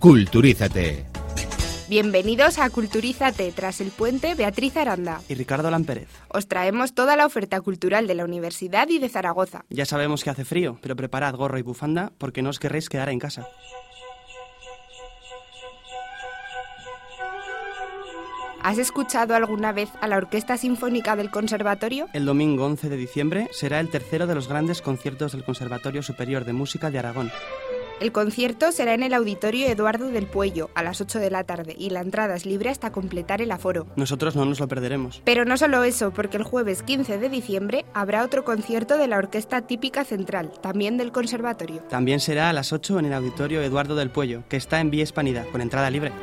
Culturízate. Bienvenidos a Culturízate, tras el puente Beatriz Aranda y Ricardo Lampérez. Os traemos toda la oferta cultural de la Universidad y de Zaragoza. Ya sabemos que hace frío, pero preparad gorro y bufanda porque no os querréis quedar en casa. ¿Has escuchado alguna vez a la Orquesta Sinfónica del Conservatorio? El domingo 11 de diciembre será el tercero de los grandes conciertos del Conservatorio Superior de Música de Aragón. El concierto será en el Auditorio Eduardo del Pueyo a las 8 de la tarde y la entrada es libre hasta completar el aforo. Nosotros no nos lo perderemos. Pero no solo eso, porque el jueves 15 de diciembre habrá otro concierto de la Orquesta Típica Central, también del Conservatorio. También será a las 8 en el Auditorio Eduardo del Pueyo, que está en Vía Hispanidad, con entrada libre.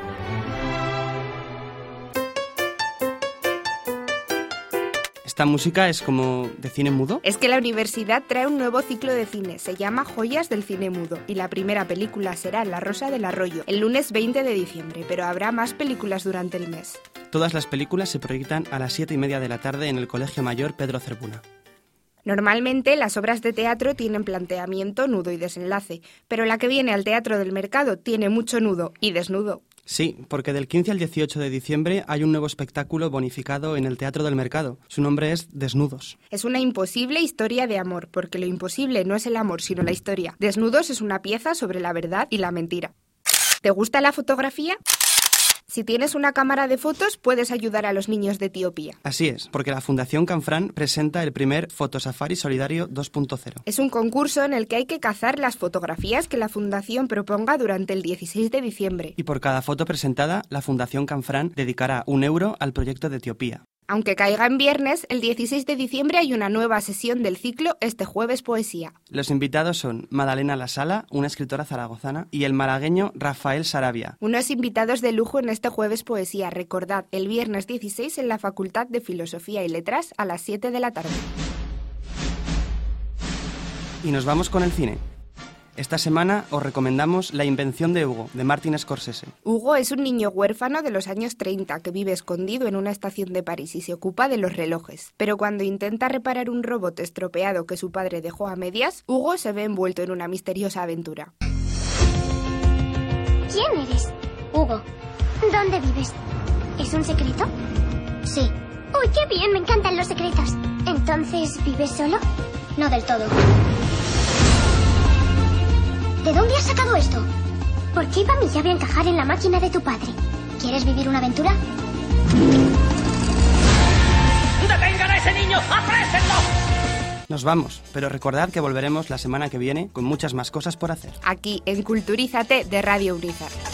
¿Esta música es como de cine mudo? Es que la universidad trae un nuevo ciclo de cine, se llama Joyas del Cine Mudo, y la primera película será La Rosa del Arroyo, el lunes 20 de diciembre, pero habrá más películas durante el mes. Todas las películas se proyectan a las 7:30 de la tarde en el Colegio Mayor Pedro Cervuna. Normalmente las obras de teatro tienen planteamiento, nudo y desenlace, pero la que viene al Teatro del Mercado tiene mucho nudo y desnudo. Sí, porque del 15 al 18 de diciembre hay un nuevo espectáculo bonificado en el Teatro del Mercado. Su nombre es Desnudos. Es una imposible historia de amor, porque lo imposible no es el amor, sino la historia. Desnudos es una pieza sobre la verdad y la mentira. ¿Te gusta la fotografía? Si tienes una cámara de fotos, puedes ayudar a los niños de Etiopía. Así es, porque la Fundación Canfrán presenta el primer Fotosafari Solidario 2.0. Es un concurso en el que hay que cazar las fotografías que la Fundación proponga durante el 16 de diciembre. Y por cada foto presentada, la Fundación Canfrán dedicará €1 al proyecto de Etiopía. Aunque caiga en viernes, el 16 de diciembre hay una nueva sesión del ciclo Este Jueves Poesía. Los invitados son Madalena Lasala, una escritora zaragozana, y el malagueño Rafael Sarabia. Unos invitados de lujo en Este Jueves Poesía. Recordad, el viernes 16 en la Facultad de Filosofía y Letras a las 7 de la tarde. Y nos vamos con el cine. Esta semana os recomendamos La invención de Hugo, de Martin Scorsese. Hugo es un niño huérfano de los años 30 que vive escondido en una estación de París y se ocupa de los relojes. Pero cuando intenta reparar un robot estropeado que su padre dejó a medias, Hugo se ve envuelto en una misteriosa aventura. ¿Quién eres? Hugo. ¿Dónde vives? ¿Es un secreto? Sí. ¡Uy, qué bien! Me encantan los secretos. ¿Entonces vives solo? No del todo. ¿De dónde has sacado esto? ¿Por qué iba mi llave a encajar en la máquina de tu padre? ¿Quieres vivir una aventura? ¡Detengan a ese niño! ¡Aprésenlo! Nos vamos, pero recordad que volveremos la semana que viene con muchas más cosas por hacer. Aquí en Culturízate de Radio Urizar.